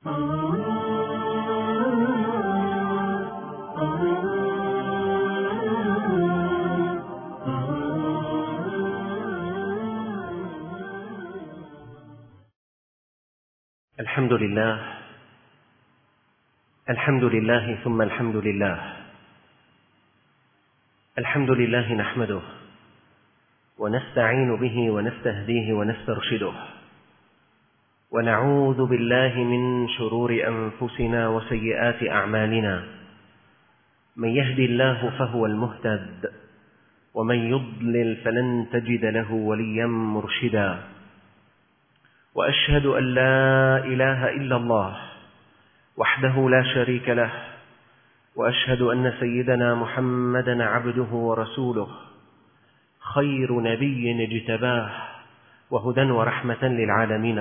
الحمد لله، الحمد لله ثم الحمد لله. الحمد لله نحمده ونستعين به ونستهديه ونسترشده، ونعوذ بالله من شرور أنفسنا وسيئات أعمالنا. من يهدي الله فهو المهتد، ومن يضلل فلن تجد له وليا مرشدا. وأشهد أن لا إله إلا الله وحده لا شريك له، وأشهد أن سيدنا محمدا عبده ورسوله، خير نبي اجتباه، وهدى ورحمة للعالمين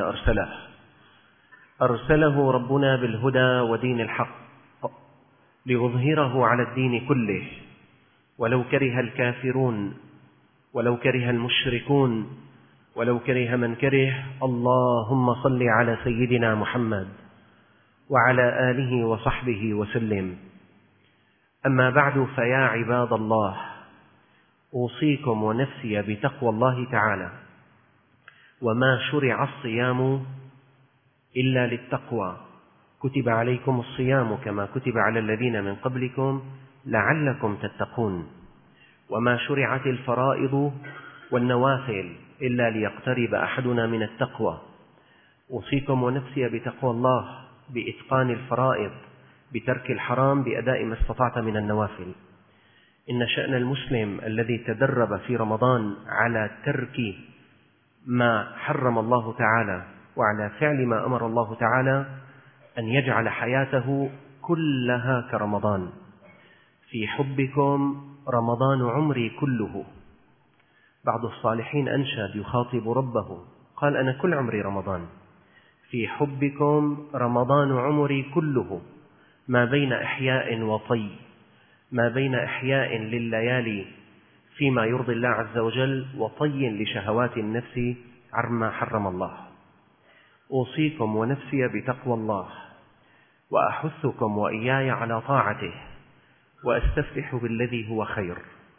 أرسله ربنا بالهدى ودين الحق ليظهره على الدين كله، ولو كره الكافرون، ولو كره المشركون، ولو كره من كره. اللهم صل على سيدنا محمد وعلى آله وصحبه وسلم. أما بعد، فيا عباد الله، أوصيكم ونفسي بتقوى الله تعالى. وما شرع الصيام إلا للتقوى، كتب عليكم الصيام كما كتب على الذين من قبلكم لعلكم تتقون. وما شرعت الفرائض والنوافل إلا ليقترب أحدنا من التقوى. أوصيكم ونفسي بتقوى الله، بإتقان الفرائض، بترك الحرام، بأداء ما استطعت من النوافل. إن شأن المسلم الذي تدرب في رمضان على ترك ما حرم الله تعالى وعلى فعل ما أمر الله تعالى أن يجعل حياته كلها كرمضان. في حبكم رمضان عمري كله. بعض الصالحين أنشد يخاطب ربه، قال: أنا كل عمري رمضان. في حبكم رمضان عمري كله، ما بين إحياء وطي، ما بين إحياء لليالي فيما يرضي الله عز وجل، وطي لشهوات النفس عما حرم الله. أوصيكم ونفسي بتقوى الله، وأحثكم وإياي على طاعته، وأستفتح بالذي هو خير.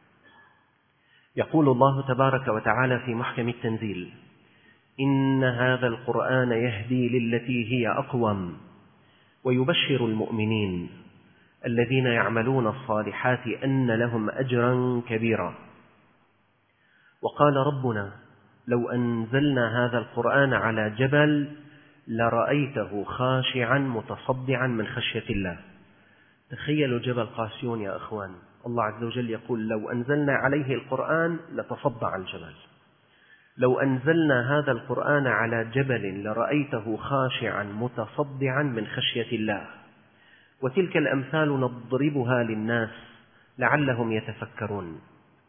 يقول الله تبارك وتعالى في محكم التنزيل: إن هذا القرآن يهدي للتي هي أقوم، ويبشر المؤمنين الذين يعملون الصالحات أن لهم أجرا كبيرا. وقال ربنا: لو أنزلنا هذا القرآن على جبل لرأيته خاشعا متصدعا من خشية الله. تخيلوا جبل قاسيون يا أخوان، الله عز وجل يقول: لو أنزلنا عليه القرآن لتصدع الجبل. لو أنزلنا هذا القرآن على جبل لرأيته خاشعا متصدعا من خشية الله. وتلك الأمثال نضربها للناس لعلهم يتفكرون.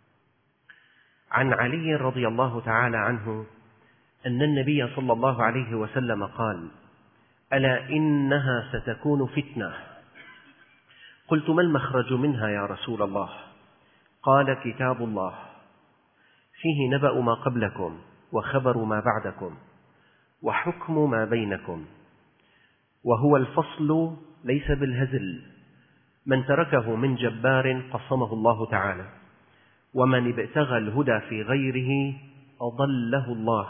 عن علي رضي الله تعالى عنه أن النبي صلى الله عليه وسلم قال: ألا إنها ستكون فتنة. قلت: ما المخرج منها يا رسول الله؟ قال: كتاب الله فيه نبأ ما قبلكم وخبر ما بعدكم وحكم ما بينكم، وهو الفصل ليس بالهزل. من تركه من جبار قصمه الله تعالى، ومن ابتغى الهدى في غيره أضله الله.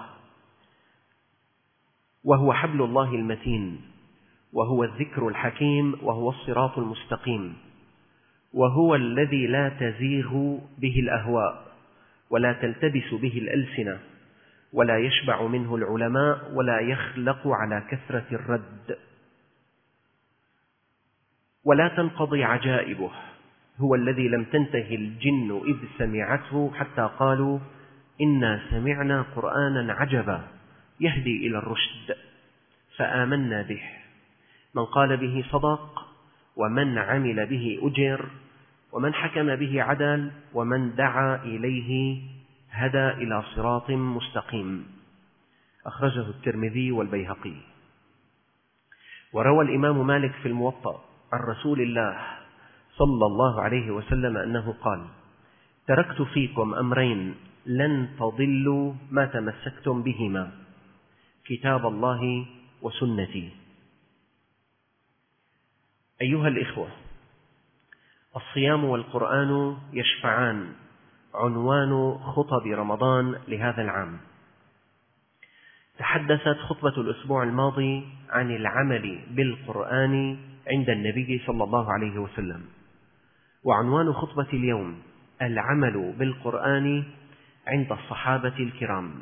وهو حبل الله المتين، وهو الذكر الحكيم، وهو الصراط المستقيم، وهو الذي لا تزيغ به الأهواء ولا تلتبس به الألسنة، ولا يشبع منه العلماء، ولا يخلق على كثرة الرد، ولا تنقضي عجائبه. هو الذي لم تنته الجن إذ سمعته حتى قالوا: إنا سمعنا قرآنا عجبا يهدي إلى الرشد فآمنا به. من قال به صدق، ومن عمل به أجر، ومن حكم به عدل، ومن دعا إليه هدى إلى صراط مستقيم. أخرجه الترمذي والبيهقي. وروى الإمام مالك في الموطأ عن رسول الله صلى الله عليه وسلم أنه قال: تركت فيكم أمرين لن تضلوا ما تمسكتم بهما، كتاب الله وسنتي. أيها الإخوة، الصيام والقرآن يشفعان عنوان خطب رمضان لهذا العام. تحدثت خطبة الأسبوع الماضي عن العمل بالقرآن عند النبي صلى الله عليه وسلم، وعنوان خطبة اليوم العمل بالقرآن عند الصحابة الكرام.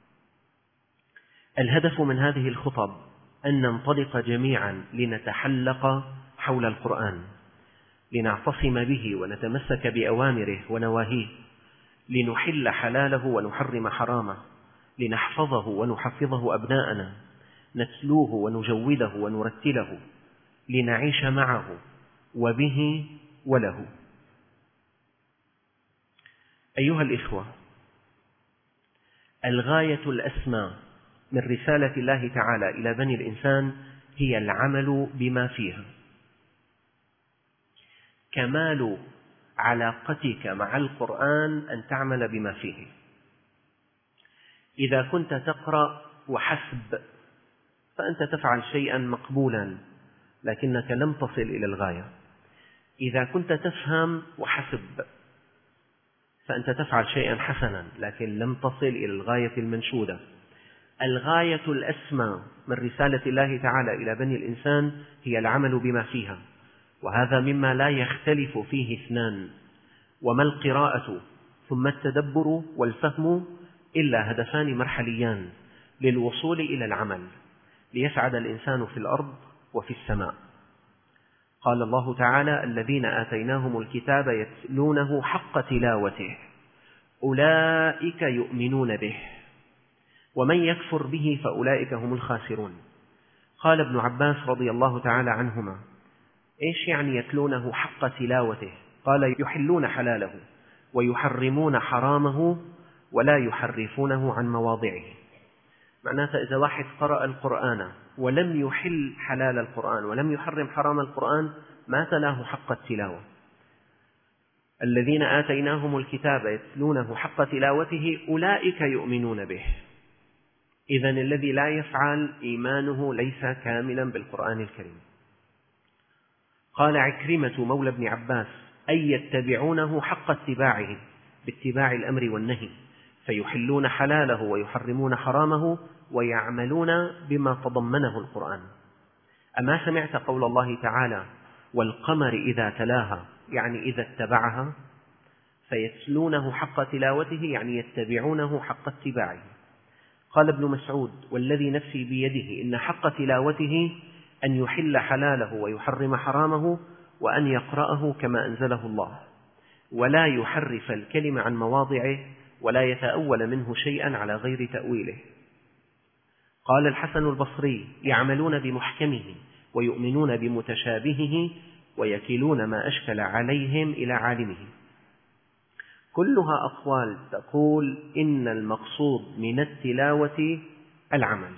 الهدف من هذه الخطب أن ننطلق جميعا لنتحلق حول القرآن، لنعتصم به ونتمسك بأوامره ونواهيه، لنحل حلاله ونحرم حرامه، لنحفظه ونحفظه أبناءنا، نتلوه ونجوده ونرتله، لنعيش معه وبه وله. أيها الإخوة، الغاية الأسمى من رسالة الله تعالى إلى بني الإنسان هي العمل بما فيها. كمال علاقتك مع القرآن أن تعمل بما فيه. إذا كنت تقرأ وحسب فأنت تفعل شيئا مقبولا لكنك لم تصل إلى الغاية. إذا كنت تفهم وحسب فأنت تفعل شيئا حسنا لكن لم تصل إلى الغاية المنشودة. الغاية الأسمى من رسالة الله تعالى إلى بني الإنسان هي العمل بما فيها، وهذا مما لا يختلف فيه اثنان. وما القراءة ثم التدبر والفهم إلا هدفان مرحليان للوصول إلى العمل، ليسعد الإنسان في الأرض وفي السماء. قال الله تعالى: الذين آتيناهم الكتاب يتلونه حق تلاوته أولئك يؤمنون به ومن يكفر به فأولئك هم الخاسرون. قال ابن عباس رضي الله تعالى عنهما: إيش يعني يتلونه حق تلاوته؟ قال: يحلون حلاله ويحرمون حرامه ولا يحرفونه عن مواضعه. معناته إذا واحد قرأ القرآن ولم يحل حلال القرآن ولم يحرم حرام القرآن ما تلاه حق التلاوة. الذين آتيناهم الكتاب يتلونه حق تلاوته أولئك يؤمنون به. إذن الذي لا يفعل إيمانه ليس كاملا بالقرآن الكريم. قال عكرمة مولى ابن عباس: أي يتبعونه حق اتباعه باتباع الأمر والنهي، فيحلون حلاله ويحرمون حرامه ويعملون بما تضمنه القرآن. أما سمعت قول الله تعالى: والقمر إذا تلاها، يعني إذا اتبعها، فيتلونه حق تلاوته يعني يتبعونه حق اتباعه. قال ابن مسعود: والذي نفسي بيده إن حق تلاوته أن يحل حلاله ويحرم حرامه وأن يقرأه كما أنزله الله، ولا يحرف الكلم عن مواضعه ولا يتأول منه شيئا على غير تأويله. قال الحسن البصري: يعملون بمحكمه ويؤمنون بمتشابهه ويكلون ما أشكل عليهم إلى عالمه. كلها أقوال تقول إن المقصود من التلاوة العمل.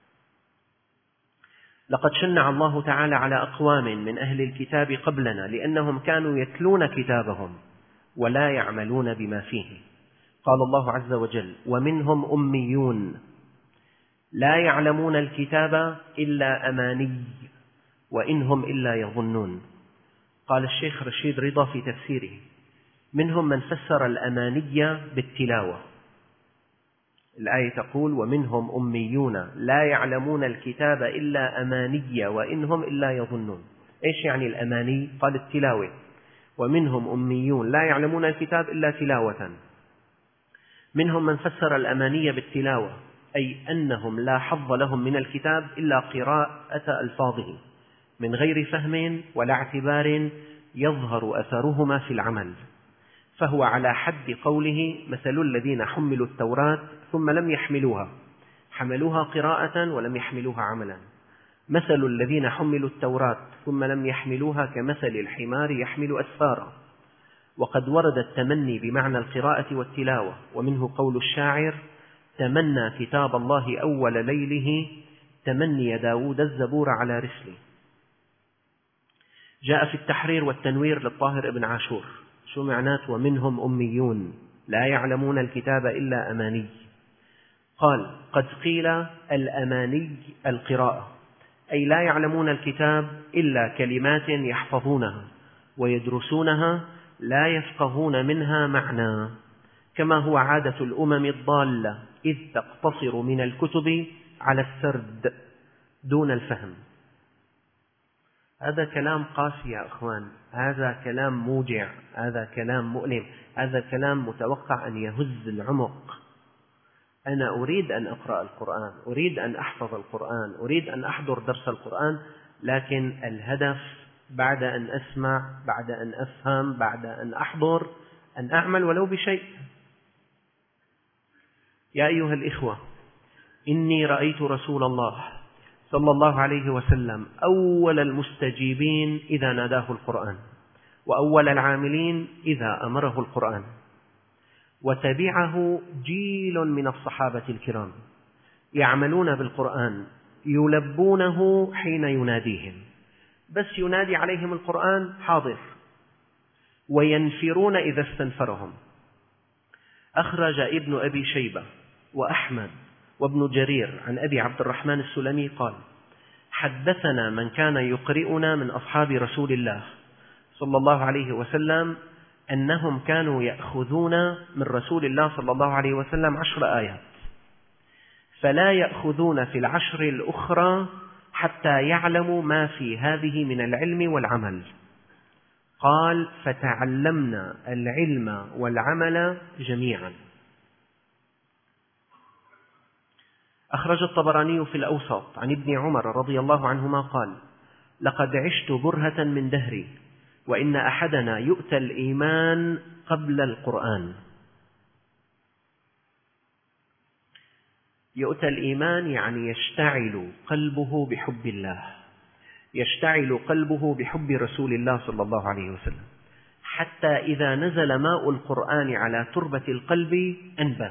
لقد شنع الله تعالى على أقوام من أهل الكتاب قبلنا لأنهم كانوا يتلون كتابهم ولا يعملون بما فيه. قال الله عز وجل: ومنهم أميون لا يعلمون الكتاب إلا أماني وإنهم إلا يظنون. قال الشيخ رشيد رضا في تفسيره: منهم من فسر الأماني بالتلاوة. الآية تقول: ومنهم أميون لا يعلمون الكتاب إلا أماني وإنهم إلا يظنون. إيش يعني الأماني؟ قال: التلاوة. ومنهم أميون لا يعلمون الكتاب إلا تلاوة. منهم من فسر الأماني بالتلاوة، أي أنهم لا حظ لهم من الكتاب إلا قراءة ألفاظه من غير فهم ولا اعتبار يظهر أثرهما في العمل، فهو على حد قوله: مثل الذين حملوا التوراة ثم لم يحملوها، حملوها قراءة ولم يحملوها عملا. مثل الذين حملوا التوراة ثم لم يحملوها كمثل الحمار يحمل أسفارا. وقد ورد التمني بمعنى القراءة والتلاوة، ومنه قول الشاعر: تمنى كتاب الله أول ليله تمني داود الزبور على رسله. جاء في التحرير والتنوير للطاهر ابن عاشور: شو معنات ومنهم أميون لا يعلمون الكتاب إلا أماني؟ قال: قد قيل الأماني القراءة، أي لا يعلمون الكتاب إلا كلمات يحفظونها ويدرسونها لا يفقهون منها معنى، كما هو عادة الأمم الضالة إذ تقتصر من الكتب على السرد دون الفهم. هذا كلام قاسي يا أخوان، هذا كلام موجع، هذا كلام مؤلم، هذا كلام متوقع أن يهز العمق. أنا أريد أن أقرأ القرآن، أريد أن أحفظ القرآن، أريد أن أحضر درس القرآن، لكن الهدف بعد أن أسمع، بعد أن أفهم، بعد أن أحضر، أن أعمل ولو بشيء. يا أيها الإخوة، إني رأيت رسول الله صلى الله عليه وسلم أول المستجيبين إذا ناداه القرآن، وأول العاملين إذا أمره القرآن، وتبعه جيل من الصحابة الكرام يعملون بالقرآن يلبونه حين يناديهم، بس ينادي عليهم القرآن حاضر، وينفرون إذا استنفرهم. أخرج ابن أبي شيبة وأحمد وابن جرير عن أبي عبد الرحمن السلمي قال: حدثنا من كان يقرئنا من أصحاب رسول الله صلى الله عليه وسلم أنهم كانوا يأخذون من رسول الله صلى الله عليه وسلم 10 آيات، فلا يأخذون في 10 الأخرى حتى يعلموا ما في هذه من العلم والعمل. قال: فتعلمنا العلم والعمل جميعا. أخرج الطبراني في الأوسط عن ابن عمر رضي الله عنهما قال: لقد عشت برهة من دهري، وإن أحدنا يؤتى الإيمان قبل القرآن. يؤتى الإيمان يعني يشتعل قلبه بحب الله، يشتعل قلبه بحب رسول الله صلى الله عليه وسلم، حتى إذا نزل ماء القرآن على تربة القلب أنبت.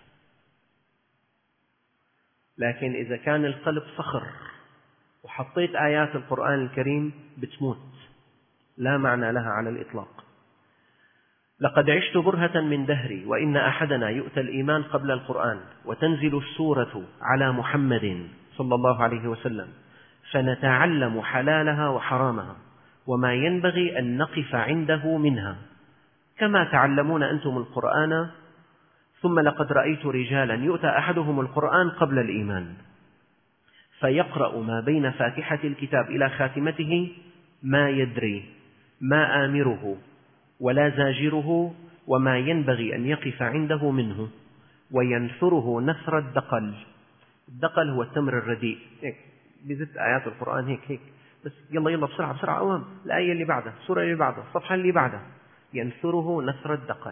لكن إذا كان القلب صخر وحطيت آيات القرآن الكريم بتموت، لا معنى لها على الإطلاق. لقد عشت برهة من دهري، وإن أحدنا يؤتى الإيمان قبل القرآن، وتنزل السورة على محمد صلى الله عليه وسلم، فنتعلم حلالها وحرامها وما ينبغي أن نقف عنده منها، كما تعلمون أنتم القرآن. ثم لقد رأيت رجالا يؤتى أحدهم القرآن قبل الإيمان، فيقرأ ما بين فاتحة الكتاب إلى خاتمته ما يدري ما آمره ولا زاجره وما ينبغي أن يقف عنده منه، وينثره نثر الدقل. الدقل هو التمر الرديء، هيك بزت آيات القرآن هيك بس، يلا بسرعة بسرعة، أوام الآية اللي بعدها، السورة اللي بعدها، الصفحة اللي بعدها، ينثره نثر الدقل.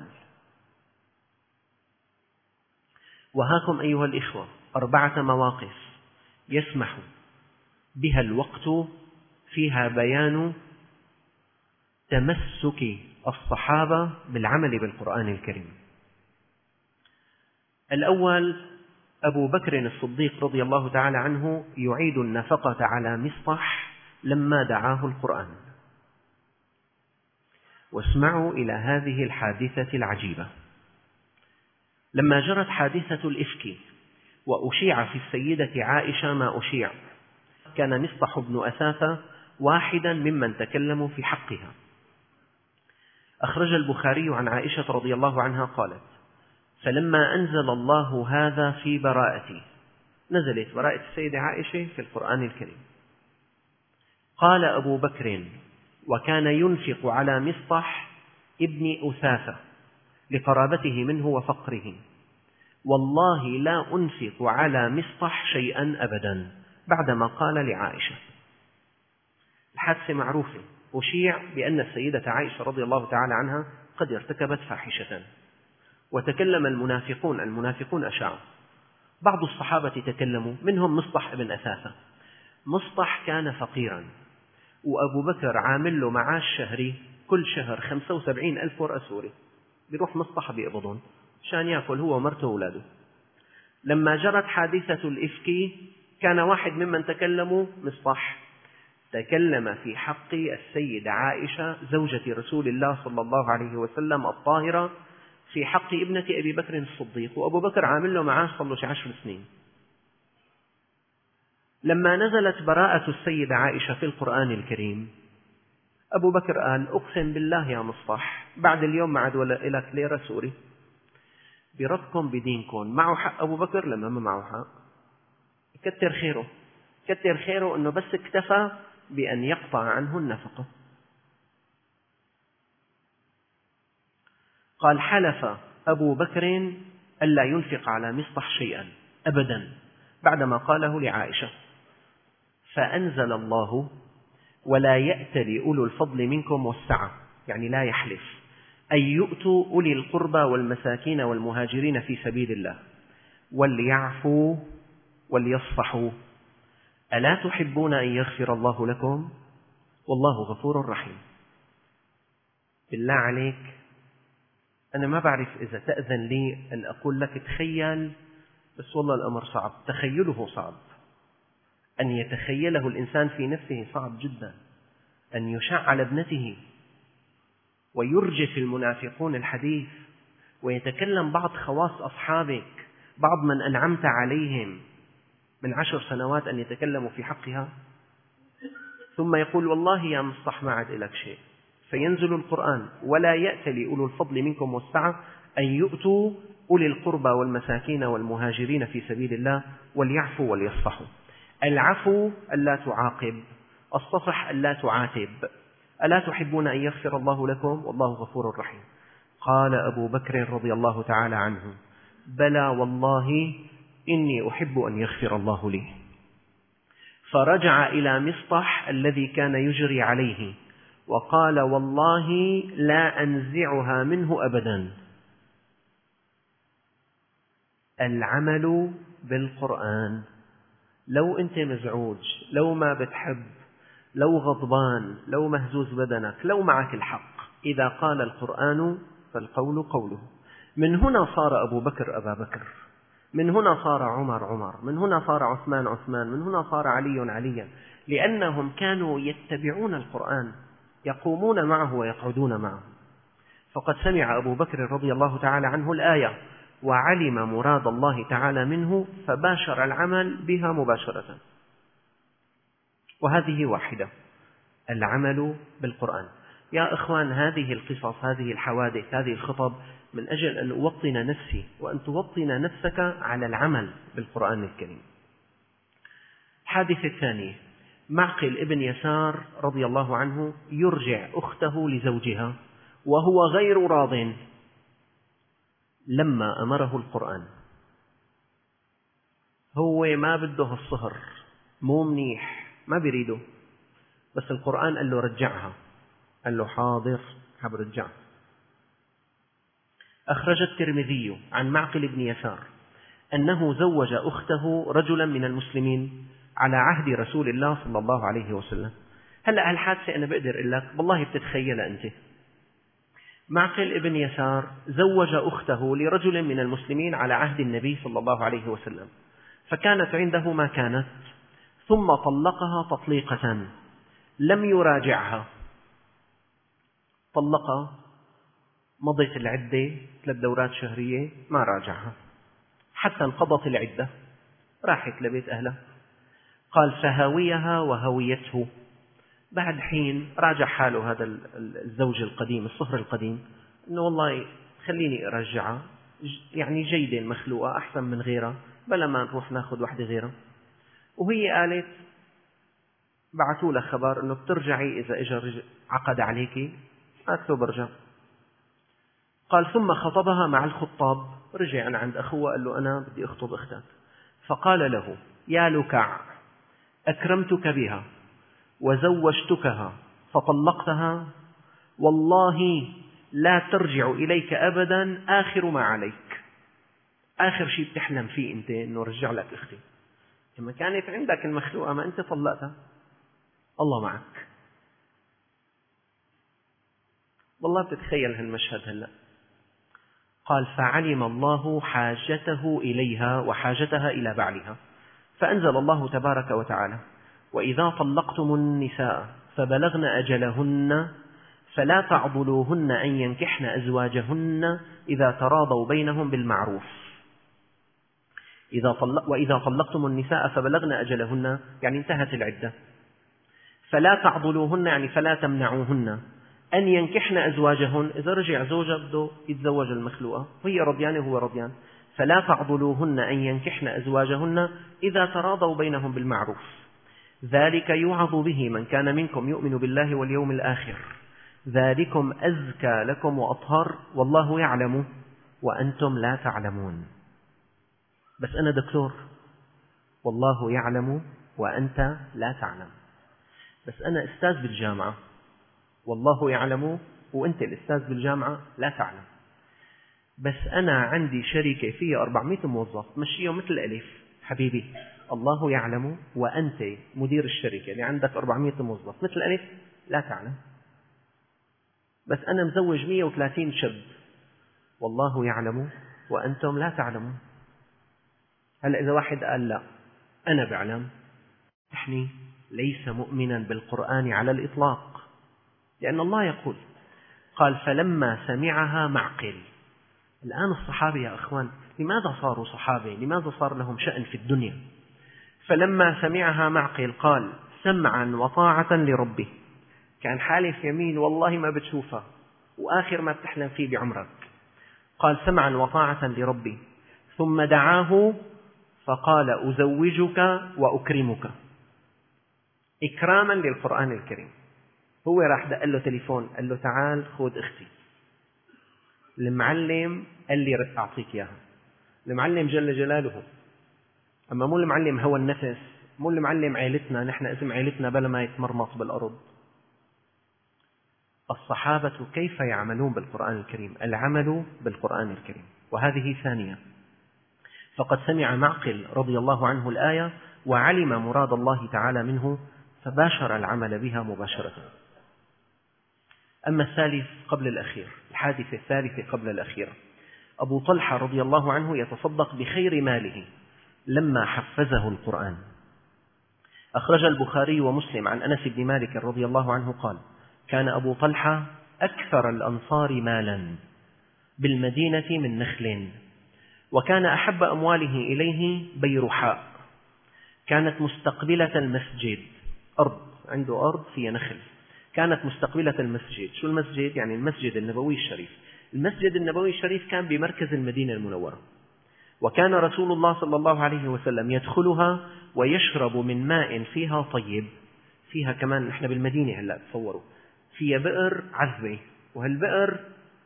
وهاكم أيها الإخوة 4 مواقف يسمح بها الوقت فيها بيان تمسك الصحابة بالعمل بالقرآن الكريم. الأول: أبو بكر الصديق رضي الله تعالى عنه يعيد النفقة على مصطح لما دعاه القرآن. واسمعوا إلى هذه الحادثة العجيبة. لما جرت حادثة الإفك وأشيع في السيدة عائشة ما أشيع، كان مصطح بن أثاثة واحدا ممن تكلموا في حقها. أخرج البخاري عن عائشة رضي الله عنها قالت: فلما أنزل الله هذا في براءتي، نزلت براءة السيدة عائشة في القرآن الكريم، قال أبو بكر وكان ينفق على مصطح ابن أثاثة لقرابته منه وفقره: والله لا أنفق على مصطح شيئا أبدا، بعدما قال لعائشة. الحادثة معروفة، أشيع بأن السيدة عائشة رضي الله تعالى عنها قد ارتكبت فاحشة، وتكلم المنافقون أشاعوا. بعض الصحابة تكلموا، منهم مصطح ابن أثاثة. مصطح كان فقيرا، وأبو بكر عامل له معاش شهري كل شهر 75,000 ورقة سوري، بيروح مصطح بيقبضون عشان يأكل هو ومرته وأولاده. لما جرت حادثة الإفك كان واحد ممن تكلموا مصطح، تكلم في حق السيدة عائشة زوجة رسول الله صلى الله عليه وسلم الطاهرة، في حق ابنة أبي بكر الصديق، وأبو بكر عامل له معاش صار له 10 سنين. لما نزلت براءة السيدة عائشة في القرآن الكريم، أبو بكر قال: أقسم بالله يا مصطح بعد اليوم ما عاد ولا إلك ليرة سوري، بربكم بدينكم. معه حق أبو بكر لما ما معه حق؟ كتر خيره، كتر خيره أنه بس اكتفى بأن يقطع عنه النفقة. قال: حلف أبو بكر ألا ينفق على مصطح شيئا أبدا بعدما قاله لعائشة، فأنزل الله: ولا يأتل أولو الفضل منكم والسعة، يعني لا يحلف، أن يؤتوا أولي القربى والمساكين والمهاجرين في سبيل الله وليعفوا وليصفحوا، ألا تحبون أن يغفر الله لكم والله غفور رحيم. بالله عليك، أنا ما بعرف إذا تأذن لي أن أقول لك تخيل، بس والله الأمر صعب، تخيله صعب، أن يتخيله الإنسان في نفسه صعب جدا، أن يشع على ابنته ويرجف المنافقون الحديث ويتكلم بعض خواص أصحابك، بعض من أنعمت عليهم من 10 سنوات أن يتكلموا في حقها، ثم يقول: والله يا مصطح ما عاد إلك شيء. فينزل القرآن: ولا يأتل أولو الفضل منكم والسعة أن يؤتوا أولي القربى والمساكين والمهاجرين في سبيل الله وليعفوا وليصفحوا. العفو ألا تعاقب، الصفح ألا تعاتب. ألا تحبون أن يغفر الله لكم والله غفور رحيم. قال أبو بكر رضي الله تعالى عنه: بلى والله إني أحب أن يغفر الله لي. فرجع إلى مصطح الذي كان يجري عليه وقال: والله لا أنزعها منه أبدا. العمل بالقرآن، لو أنت مزعوج، لو ما بتحب، لو غضبان، لو مهزوز بدنك، لو معك الحق، إذا قال القرآن فالقول قوله. من هنا صار أبو بكر أبا بكر، من هنا صار عمر عمر، من هنا صار عثمان عثمان، من هنا صار علي عليا، لأنهم كانوا يتبعون القرآن، يقومون معه ويقعدون معه. فقد سمع أبو بكر رضي الله تعالى عنه الآية وعلم مراد الله تعالى منه فباشر العمل بها مباشرة. وهذه واحدة، العمل بالقرآن. يا إخوان، هذه القصص، هذه الحوادث، هذه الخطب من أجل أن أوطن نفسي وأن توطن نفسك على العمل بالقرآن الكريم. الحادثة الثانية: معقل ابن يسار رضي الله عنه يرجع أخته لزوجها وهو غير راضٍ لما أمره القرآن. هو ما بده الصهر، مو منيح، ما بيريده، بس القرآن قال له رجعها، قال له حاضر حبرجعها. أخرج الترمذي عن معقل بن يسار أنه زوج أخته رجلا من المسلمين على عهد رسول الله صلى الله عليه وسلم. هلأ هالحادثة أنا بقدر أقول لك والله بتتخيلها أنت. معقل بن يسار زوج أخته لرجل من المسلمين على عهد النبي صلى الله عليه وسلم، فكانت عنده ما كانت، ثم طلقها تطليقة لم يراجعها. طلقها، مضت العدة 3 دورات شهرية، ما راجعها حتى انقضت العدة، راحت لبيت أهلها. قال: فهويها وهويته. بعد حين راجع حاله هذا الزوج القديم، الصهر القديم، إنه والله خليني أرجعها، يعني جيدة المخلوقة أحسن من غيرها، بلا ما نروح ناخذ واحدة غيرها. وهي قالت، بعثوا له خبر إنه بترجعي إذا إجا عقد عليكي. قالت له برجع. قال: ثم خطبها مع الخطاب، رجع أنا عند أخوه قال له أنا بدي أخطب أختك. فقال له: يا لكع، أكرمتك بها وزوجتكها فطلقتها، والله لا ترجع إليك أبدا آخر ما عليك. آخر شيء بتحلم فيه أنت أنه رجع لك أختي، لما كانت عندك المخلوقة ما أنت طلقتها، الله معك. والله بتتخيل هالمشهد هلأ. قال: فعلم الله حاجته إليها وحاجتها إلى بعلها، فأنزل الله تبارك وتعالى: وإذا طلقتم النساء فبلغن أجلهن فلا تعضلوهن أن ينكحن أزواجهن إذا تراضوا بينهم بالمعروف. وإذا طلقتم النساء فبلغن أجلهن يعني انتهت العدة، فلا تعضلوهن يعني فلا تمنعوهن أن ينكحن أزواجهن. إذا رجع زوجها بده يتزوج المخلوقة وهي رضيانة وهو رضيان، فلا تعضلوهن أن ينكحن أزواجهن إذا تراضوا بينهم بالمعروف، ذلك يوعظ به من كان منكم يؤمن بالله واليوم الآخر، ذلكم أزكى لكم وأطهر والله يعلم وأنتم لا تعلمون. بس أنا دكتور، والله يعلم وأنت لا تعلم. بس أنا أستاذ بالجامعة، والله يعلم وأنت الأستاذ بالجامعة لا تعلم. بس أنا عندي شركة فيها 400 موظف مشيهم مثل ألف. حبيبي، الله يعلم وأنت مدير الشركة اللي عندك 400 موظف مثل ألف لا تعلم. بس أنا مزوج 130 شاب، والله يعلم وأنتم لا تعلمون. هلأ إذا واحد قال لا أنا بعلم، إحني ليس مؤمنا بالقرآن على الإطلاق، لأن الله يقول قال فلما سمعها معقل. الآن الصحابة يا أخوان لماذا صاروا صحابة؟ لماذا صار لهم شأن في الدنيا؟ فلما سمعها معقل قال سمعا وطاعة لربه. كان حالف يمين والله ما بتشوفها وآخر ما بتحلم فيه بعمرك. قال سمعا وطاعة لربه، ثم دعاه فقال أزوجك وأكرمك، إكراما للقرآن الكريم. هو راح دق له تليفون قال له تعال خذ أختي. المعلم قال لي رح أعطيك إياها. المعلم جل جلاله، أما مو المعلم هوى النفس، مو المعلم عائلتنا نحن اسم عائلتنا بلا ما يتمرمط بالأرض. الصحابة كيف يعملون بالقرآن الكريم؟ العمل بالقرآن الكريم. وهذه ثانية. فقد سمع معقل رضي الله عنه الآية وعلم مراد الله تعالى منه فباشر العمل بها مباشرة. أما الثالث قبل الأخير، الحادثة الثالثة قبل الأخيرة، أبو طلحة رضي الله عنه يتصدق بخير ماله لما حفزه القرآن. أخرج البخاري ومسلم عن أنس بن مالك رضي الله عنه قال كان أبو طلحة أكثر الأنصار مالا بالمدينة من نخل، وكان أحب أمواله إليه بيرحاء، كانت مستقبلة المسجد، أرض عنده أرض فيها نخل، كانت مستقبلة المسجد. شو المسجد؟ يعني المسجد النبوي الشريف. المسجد النبوي الشريف كان بمركز المدينة المنورة، وكان رسول الله صلى الله عليه وسلم يدخلها ويشرب من ماء فيها طيب. فيها كمان نحن بالمدينة هلأ تصوروا فيها بئر عذبة، وهالبئر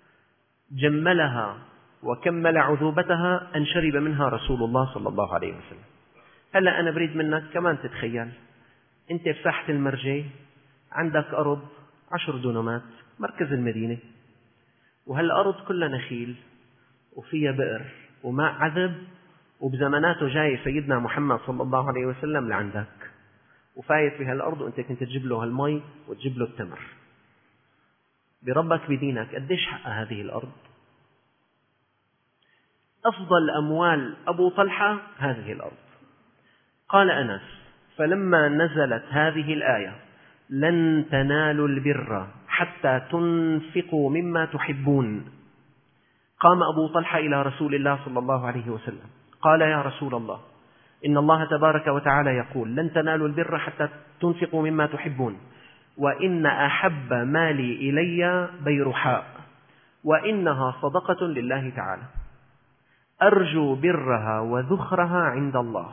جملها وكمل عذوبتها أن شرب منها رسول الله صلى الله عليه وسلم. هلأ أنا بريد منك كمان تتخيل أنت بساحة المرجي عندك أرض 10 دونمات مركز المدينة، وهالأرض كلها نخيل وفيها بئر وماء عذب، وبزماناته جاي سيدنا محمد صلى الله عليه وسلم لعندك وفايت بهالأرض وأنت كنت تجيب له هالمي وتجيب له التمر. بربك بدينك قديش حق هذه الأرض؟ أفضل أموال أبو طلحة هذه الأرض. قال أنس فلما نزلت هذه الآية لن تنالوا البر حتى تنفقوا مما تحبون، قام أبو طلحة إلى رسول الله صلى الله عليه وسلم قال يا رسول الله إن الله تبارك وتعالى يقول لن تنالوا البر حتى تنفقوا مما تحبون، وإن أحب مالي إلي بيرحاء، وإنها صدقة لله تعالى، أرجو برها وذخرها عند الله،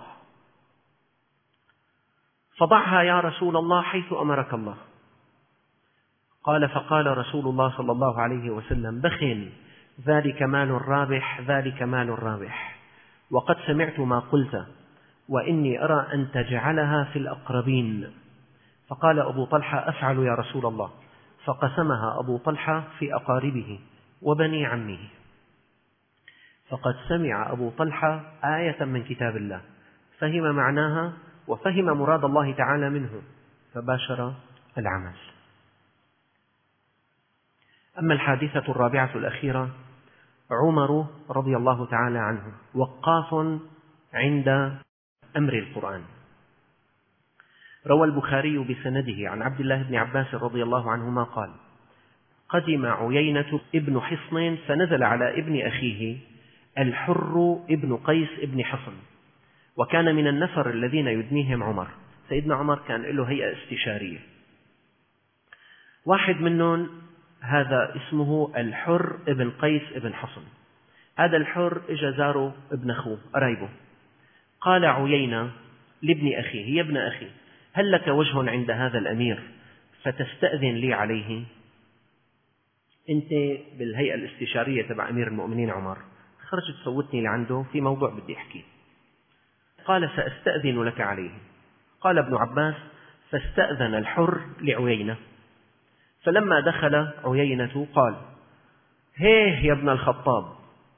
فضعها يا رسول الله حيث أمرك الله. قال فقال رسول الله صلى الله عليه وسلم بخل، ذلك مال رابح، ذلك مال رابح، وقد سمعت ما قلت وإني أرى أن تجعلها في الأقربين. فقال أبو طلحة أفعل يا رسول الله، فقسمها أبو طلحة في أقاربه وبني عمه. فقد سمع أبو طلحة آية من كتاب الله فهم معناها وفهم مراد الله تعالى منه فباشر العمل. أما الحادثة الرابعة الأخيرة، عمر رضي الله تعالى عنه وقاف عند أمر القرآن. روى البخاري بسنده عن عبد الله بن عباس رضي الله عنهما قال قدم عيينة ابن حصن فنزل على ابن أخيه الحر ابن قيس ابن حصن وكان من النفر الذين يدنيهم عمر. سيدنا عمر كان له هيئة استشارية، واحد منهم هذا اسمه الحر ابن قيس ابن حصن. هذا الحر اجى زاره ابن أخوه قرايبه، قال عيينة لابن أخيه: يا ابن أخي، هل لك وجه عند هذا الأمير فتستأذن لي عليه؟ أنت بالهيئة الاستشارية تبع أمير المؤمنين عمر، خرج تفوتني لعنده في موضوع بدي أحكيه. قال: سأستأذن لك عليه. قال ابن عباس: فاستأذن الحر لعيينة، فلما دخل عيينة قال: هيه يا ابن الخطاب،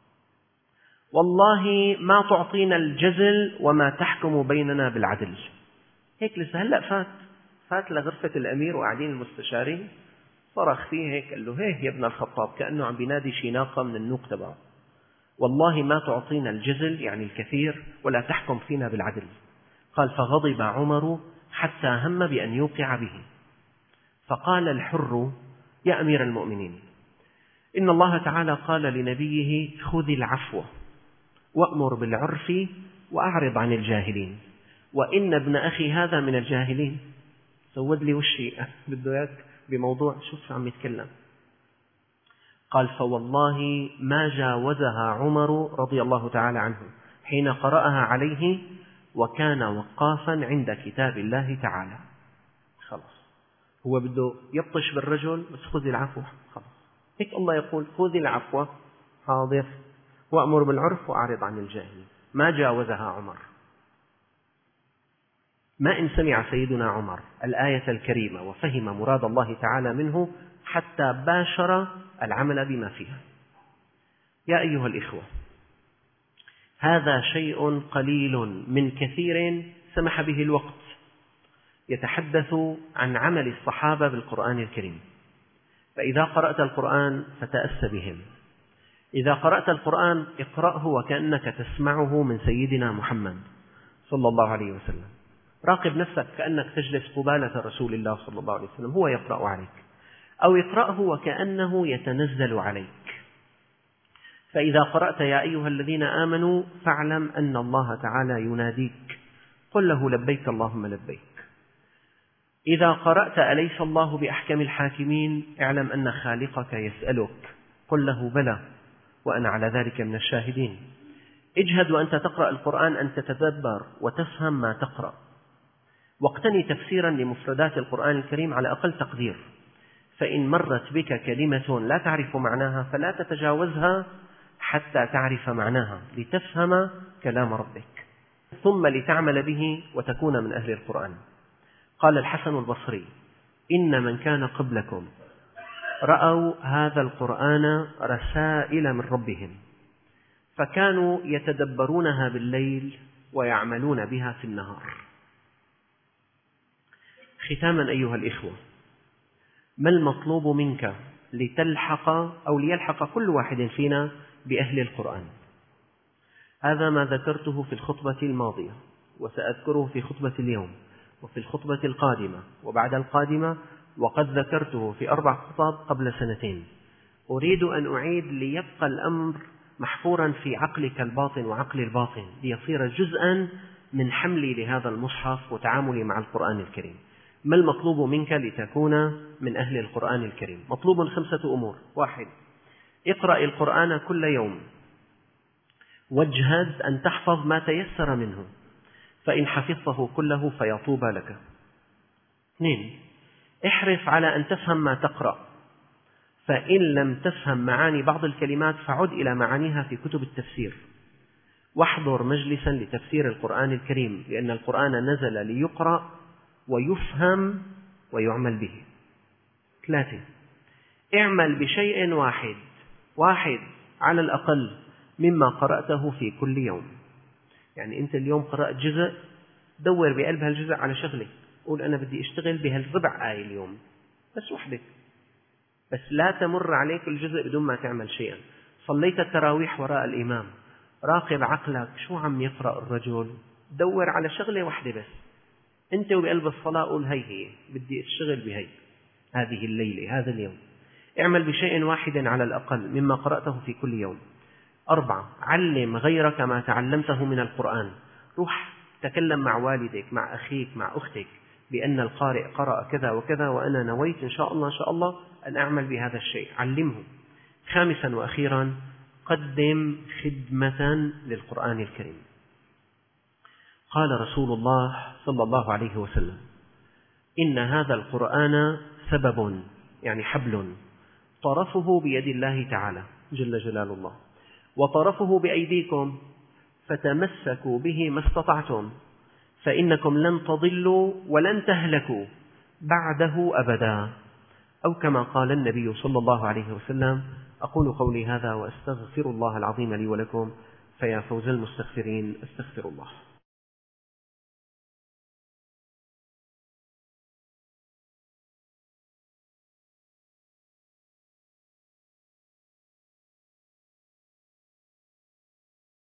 والله ما تعطينا الجزل وما تحكم بيننا بالعدل. هيك لسه هلأ فات لغرفة الأمير وقاعدين المستشارين، صرخ فيه هيك قال له: هيه يا ابن الخطاب، كأنه عم بينادي شي ناقة من النوق تبعه، والله ما تعطينا الجزل يعني الكثير ولا تحكم فينا بالعدل. قال: فغضب عمر حتى هم بأن يوقع به، فقال الحر: يا أمير المؤمنين، إن الله تعالى قال لنبيه: خذ العفو وأمر بالعرف وأعرض عن الجاهلين، وإن ابن أخي هذا من الجاهلين. سود لي وشي بده إياك بموضوع شوف عم يتكلم. قال: فوالله ما جاوزها عمر رضي الله تعالى عنه حين قرأها عليه وكان وقافا عند كتاب الله تعالى. خلاص هو بده يبطش بالرجل، بس خذ العفو. خلاص هيك الله يقول: خذ العفو، حاضر، وأمر بالعرف وأعرض عن الجاهلين. ما جاوزها عمر. ما إن سمع سيدنا عمر الآية الكريمة وفهم مراد الله تعالى منه حتى باشر العمل بما فيها. يا أيها الإخوة، هذا شيء قليل من كثير سمح به الوقت يتحدث عن عمل الصحابة بالقرآن الكريم. فإذا قرأت القرآن فتأس بهم، إذا قرأت القرآن اقرأه وكأنك تسمعه من سيدنا محمد صلى الله عليه وسلم. راقب نفسك كأنك تجلس قبالة رسول الله صلى الله عليه وسلم هو يقرأ عليك، أو اقرأه وكأنه يتنزل عليك. فإذا قرأت يا أيها الذين آمنوا فاعلم أن الله تعالى يناديك، قل له: لبيك اللهم لبيك. إذا قرأت أليس الله بأحكم الحاكمين، اعلم أن خالقك يسألك، قل له: بلى وأنا على ذلك من الشاهدين. اجهد وأنت تقرأ القرآن أن تتدبر وتفهم ما تقرأ، واقتني تفسيرا لمفردات القرآن الكريم على أقل تقدير، فإن مرت بك كلمة لا تعرف معناها فلا تتجاوزها حتى تعرف معناها لتفهم كلام ربك، ثم لتعمل به وتكون من أهل القرآن. قال الحسن البصري: إن من كان قبلكم رأوا هذا القرآن رسائل من ربهم، فكانوا يتدبرونها بالليل ويعملون بها في النهار. ختاما أيها الإخوة، ما المطلوب منك لتلحق أو ليلحق كل واحد فينا بأهل القرآن؟ هذا ما ذكرته في الخطبة الماضية، وسأذكره في خطبة اليوم وفي الخطبة القادمة وبعد القادمة، وقد ذكرته في 4 خطب قبل 2 سنين. أريد أن أعيد ليبقى الأمر محفورا في عقلك الباطن وعقل الباطن، ليصير جزءا من حملي لهذا المصحف وتعاملي مع القرآن الكريم. ما المطلوب منك لتكون من أهل القرآن الكريم؟ مطلوب 5 أمور. 1. اقرأ القرآن كل يوم، واجهد أن تحفظ ما تيسر منه، فإن حفظته كله فيطوب لك. 2. احرص على أن تفهم ما تقرأ، فإن لم تفهم معاني بعض الكلمات فعد إلى معانيها في كتب التفسير، واحضر مجلسا لتفسير القرآن الكريم، لأن القرآن نزل ليقرأ ويفهم ويعمل به. 3. اعمل بشيء واحد على الأقل مما قرأته في كل يوم. يعني أنت اليوم قرأت جزء، دور بقلب هالجزء على شغلة، قول أنا بدي أشتغل بهالربع آية اليوم، بس وحدك، بس لا تمر عليك الجزء بدون ما تعمل شيئا. صليت التراويح وراء الإمام، راقب عقلك شو عم يقرأ الرجل، دور على شغلة واحدة بس، أنت وبقلب الصلاة قول هي بدي أشتغل بهي هذه الليلة هذا اليوم. اعمل بشيء واحد على الأقل مما قرأته في كل يوم. 4. علم غيرك ما تعلمته من القرآن، روح تكلم مع والدك، مع أخيك، مع أختك، بأن القارئ قرأ كذا وكذا، وأنا نويت إن شاء الله أن أعمل بهذا الشيء. علمه. خامسا وأخيرا، قدم خدمة للقرآن الكريم. قال رسول الله صلى الله عليه وسلم: إن هذا القرآن سبب، يعني حبل، طرفه بيد الله تعالى جل جلال الله، وطرفه بأيديكم، فتمسكوا به ما استطعتم، فإنكم لن تضلوا ولن تهلكوا بعده أبدا، أو كما قال النبي صلى الله عليه وسلم. أقول قولي هذا وأستغفر الله العظيم لي ولكم، فيا فوز المستغفرين، استغفر الله.